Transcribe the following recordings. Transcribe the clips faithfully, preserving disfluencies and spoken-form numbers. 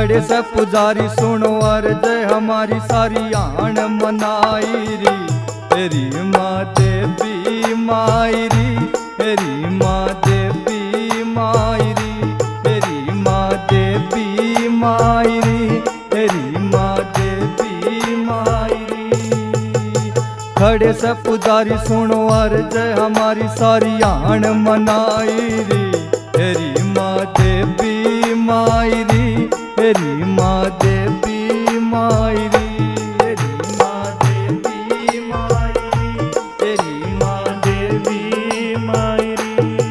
खड़े से पुजारी सुनो अर्ज हमारी सारी आन मनाई री। तेरी माँ देवी मायरी, तेरी माँ देवी मायरी, तेरी माँ देवी मायरी, तेरी माँ देवी मायरी। खड़े से पुजारी सुनो अर्ज हमारी सारी आन मनाई री। तेरी माँ देवी मायरी, तेरी माँ देवी मायरी, तेरी माँ देवी मायरी, तेरी माँ देवी मायरी।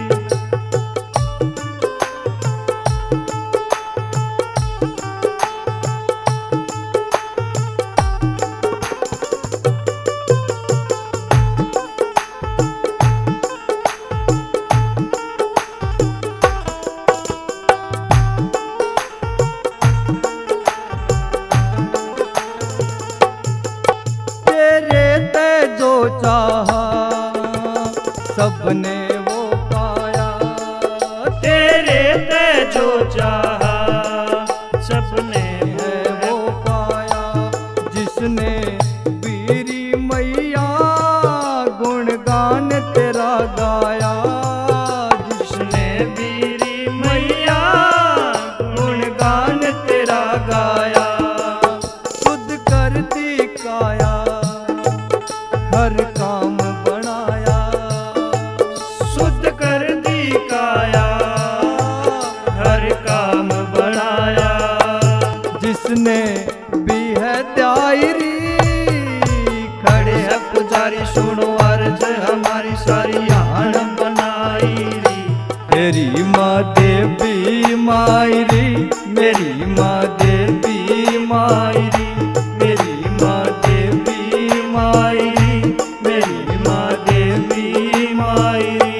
चाहा सबने वो पाया, तेरे ते जो चाहा सबने है वो पाया। जिसने बीरी मैया गुणगान तेरा गाया, जिसने बीरी मैया गुणगान तेरा गाया। शुद्ध कर दी काया हर काम बनाया, शुद्ध कर दी काया हर काम बनाया। जिसने भी है दायरी खड़े है पुजारी सुनो अर्ज हमारी सारी आन बनाई री। तेरी माँ देवी मायरी, मेरी माँ देवी मायरी, मेरी माँ देवी मायरी, मेरी माँ देवी मायरी।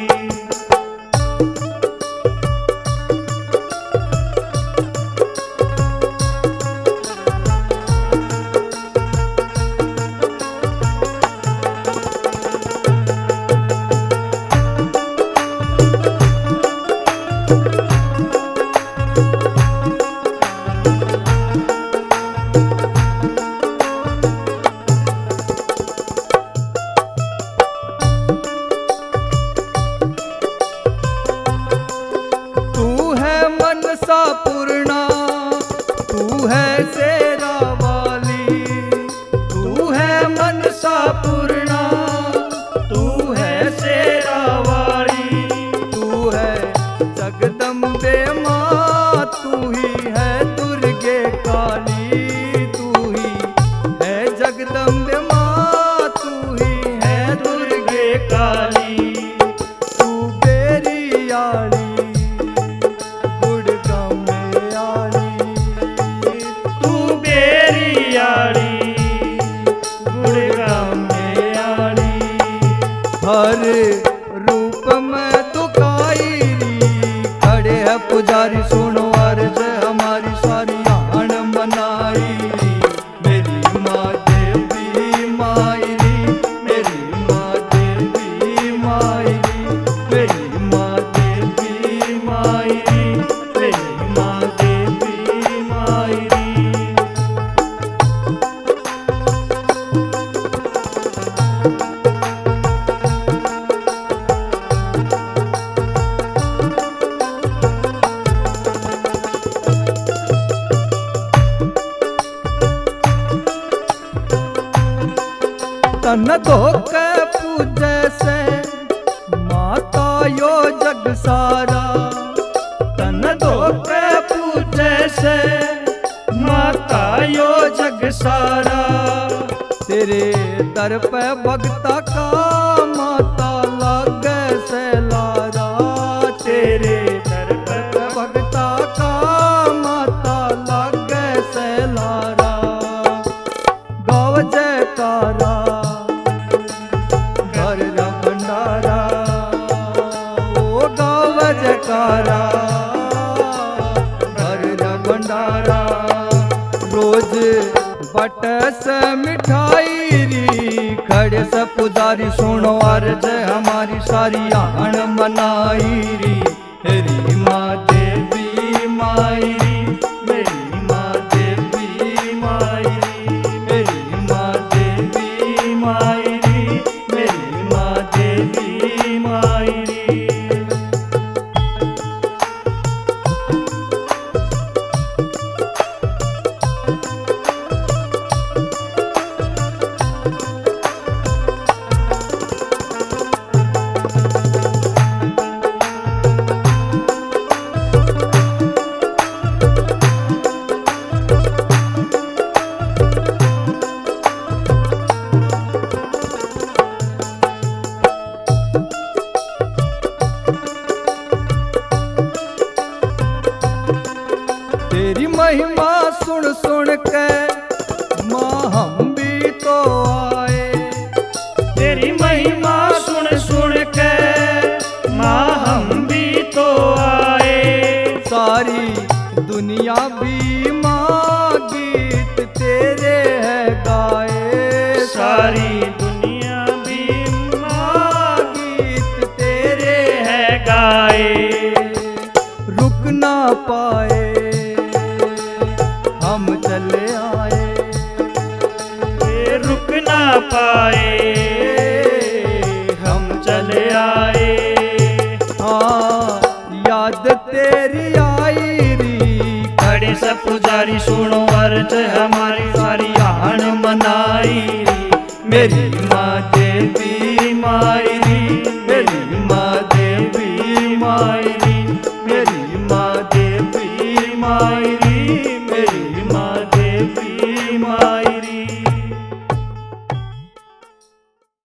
पूर्णा तू है शेरा वाली, तू है मनसा पूर्णा तू है शेरा वाली। तू है जगदम्बे माँ, तू ही है दुर्गे काली, तू ही है जगदम्बे माँ, तू ही है दुर्गे काली। तू बेरी आली हर रूप में दुखाई री। खड़े है पुजारी सुनो अर्ज हमारी सारी आन मनाई री। मेरी माँ देवी मायरी, मेरी माँ देवी मायरी, मेरी माँ देवी मायरी, मेरी माँ देवी मायरी। तन धोके पूजे से माता यो जग सारा, तन धोके पूजे से माता यो जग सारा। तेरे दर पे भगता का माता लागे से लारा, तेरे दर पे भगता का माता लागे से लारा। गाव जयकारा भंडारा, ओ गाव जयकारा भर भंडारा। रोज बट से मिठाई री। खड़े से पुजारी सुनो अर्ज हमारी सारी आन मनाई री। तेरी माँ देवी मायरी, मेरी भी माँ गीत तेरे है गाए, सारी दुनिया भी माँ गीत तेरे है गाए। रुक ना पाए हम चले आए, ये रुक ना पाए हम चले आए। हाँ याद तेरी आई री, खड़े सब पुजारी सुनो अर्ज हमारी सारी आन मनाई री। मेरी माँ देवी मायरी, मेरी माँ देवी मायरी, मेरी माँ देवी मायरी।